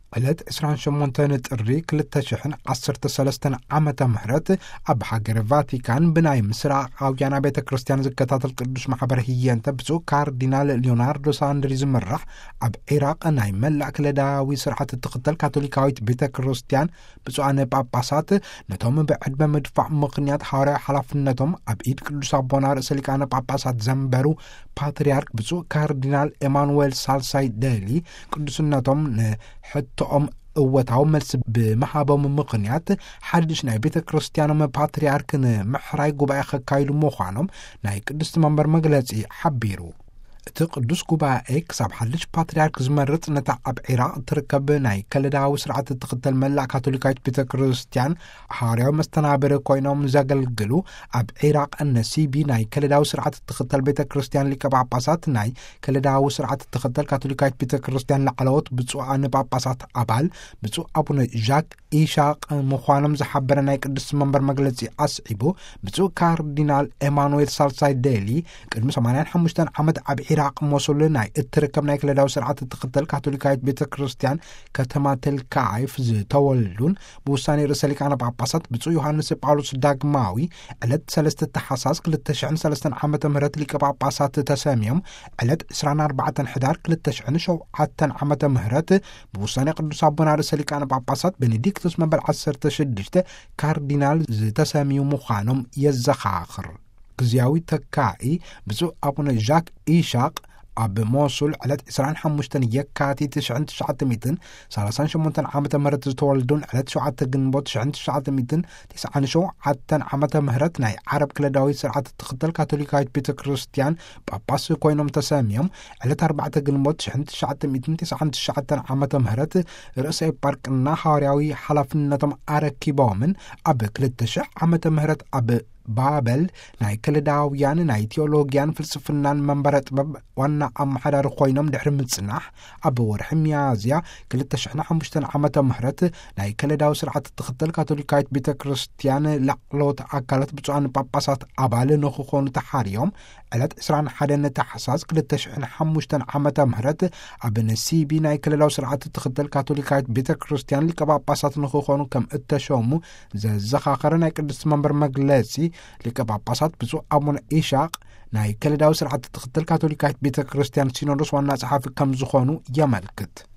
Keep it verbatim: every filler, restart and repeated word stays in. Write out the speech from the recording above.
ዕለት عشرين وثمانية ጥሪ ክልተ ሽሕን ዓሰርተ ሰለስተን ዓመተ ምህረት ኣብ ሃገር ቫቲካን ብናይ ምስራቃውያን ቤተ ክርስቲያን ዝከታተል ቅዱስ ማሕበር ህየንተ ብፁዕ ካርዲናል ሊዮናርዶ ሳንድሪ ዝምራሕ ኣብ ኢራቅ ናይ መላእ ክለዳዊ ስርዓት እትኽተል ካቶሊካዊት ቤተ ክርስቲያን ብፁዓን ጳጳሳት ነቶም ብዕድመ ምድፋዕ ምኽንያት ሐዋርያዊ ሓላፍነቶም ኣብ ኢድ ቅዱስ አቦና ርእሰ ሊቃነ ጳጳሳት ዘንበሩ ፓትርያርክ ብፁዕ ካርዲናል ኤማኑኤል ሳልሳይ ደሊ ቅዱስነቶም ንሕቶኦም እወታዊ መልሲ ብመሃቦም ምኽንያት ሓድሽ ናይ ቤተ ክርስቲያኖም ፓትርያርክን ምሕራይ ጉባኤ ከካይዱ ምዃኖም ናይ ቅዱስ መንበር መግለጺ ሓቢሩ። እቲ ቅዱስ ጉባኤ ክሳብ ሓድሽ ፓትርያርክ ዝመርጽ ነታ ኣብ ኢራቅ ትርከብ ናይ ከለዳዊ ስርዓት እትኽተል መላእ ካቶሊካዊት ቤተ ክርስቲያን ሐዋርያዊ መስተናብር ኮይኖም ዘገልግሉ ኣብ ኢራቅ ነሲቢ ናይ ከለዳዊ ስርዓት እትኽተል ቤተ ክርስቲያን ሊቀ ጳጳሳት ናይ ከለዳዊ ስርዓት እትኽተል ካቶሊካዊት ቤተ ክርስቲያን ላዕለዎት ብፁዓን ጳጳሳት አባል ብፁዕ አቡነ ዣክ ኢሻቅ ምዃኖም ዝሓበረ ናይ ቅዱስ መንበር መግለጺ ኣስዒቡ ብፁዕ ካርዲናል ኤማኑኤል ሳልሳይ ደሊ ቅድሚ ሰማንያ ወሓሙሽተ ዓመት ኣብ ኢራቅ ሞሱል ናይ እትርከብ ናይ ክለዳዊ ስርዓት እትኽተል ካቶሊካዊት ቤተ ክርስቲያን ከተማ ተልካዓይፍ ዝተወልዱን ብውሳኔ ርእሰ ሊቃነ ጳጳሳት ብፁዕ ዮሐንስ ጳውሎስ ዳግማዊ ዕለት ሰለስተ ታሕሳስ ክልተ ሽሕን ሰለስተን ዓመተ ምህረት ሊቀ ጳጳሳት ተሰሚዮም ዕለት عشرين وأربعة ሕዳር ክልተ ሽሕን ሸውዓተ ዓመተ ምህረት ብውሳኔ ቅዱስ አቦና ርእሰ ሊቃነ ጳጳሳት ቤኔዲክቶስ መበል ዓሰርተ ሽዱሽተ ካርዲናል ዝተሰሚዩ ምዃኖም የዘኻኽር። ግዚያዊ ተካኢ ብፁዕ አቡነ ዣክ ኢሻቅ ኣብ ሞሱል ዕለት عشرين وخمسة የካቲት ألف وتسعمائة وثلاثة وثلاثين ዓመተ ምህረት ዝተወልዱን ዕለት ሸውዓተ ግንቦት ألف وتسعمائة وتسعة وتسعين ዓመተ ምህረት ናይ ዓረብ ክለዳዊ ስርዓት እትኽተል ካቶሊካዊት ቤተ ክርስቲያን ጳጳስ ኮይኖም ተሰሚዮም ዕለት ኣርባዕተ ግንቦት ألف وتسعمائة وتسعة وتسعين ዓመተ ምህረት ርእሰ ጳርቅና ሐዋርያዊ ሓላፍነቶም ኣረኪቦምን ኣብ ክልተ ሽሕ ዓመተ ምህረት ኣብ ባበል ናይ ከለዳውያን ናይ ቴዎሎጊያን ፍልስፍናን መንበረ ጥበብ ዋና ኣመሓዳሪ ኮይኖም ድሕሪ ምጽናሕ ኣብ ወርሒ ሚያዝያ ክልተ ሽሕን ሐሙሽተን ዓመተ ምህረት ናይ ከለዳዊ ስርዓት እትኽተል ካቶሊካዊት ቤተ ክርስቲያን ላዕለዎት ኣካላት ብፁዓን ጳጳሳት አባል ንኽኾኑ ተሓርዮም ዕለት عشرين وواحد ታሕሳስ ክልተ ሽሕን ሐሙሽተን ዓመተ ምህረት ኣብ ነሲቢ ናይ ከለዳዊ ስርዓት እትኽተል ካቶሊካዊት ቤተ ክርስቲያን ሊቀ ጳጳሳት ንኽኾኑ ከም እተሾሙ ዘዘኻኸረ ናይ ቅዱስ መንበር መግለጺ ሊቀ ጳጳሳት ብፁዕ አቡነ ኢሻቅ ናይ ከለዳዊ ስርዓት እትኽተል ካቶሊካዊት ቤተ ክርስቲያን ሲኖዶስ ዋና ጸሓፊ ከም ዝኾኑ የመልክት።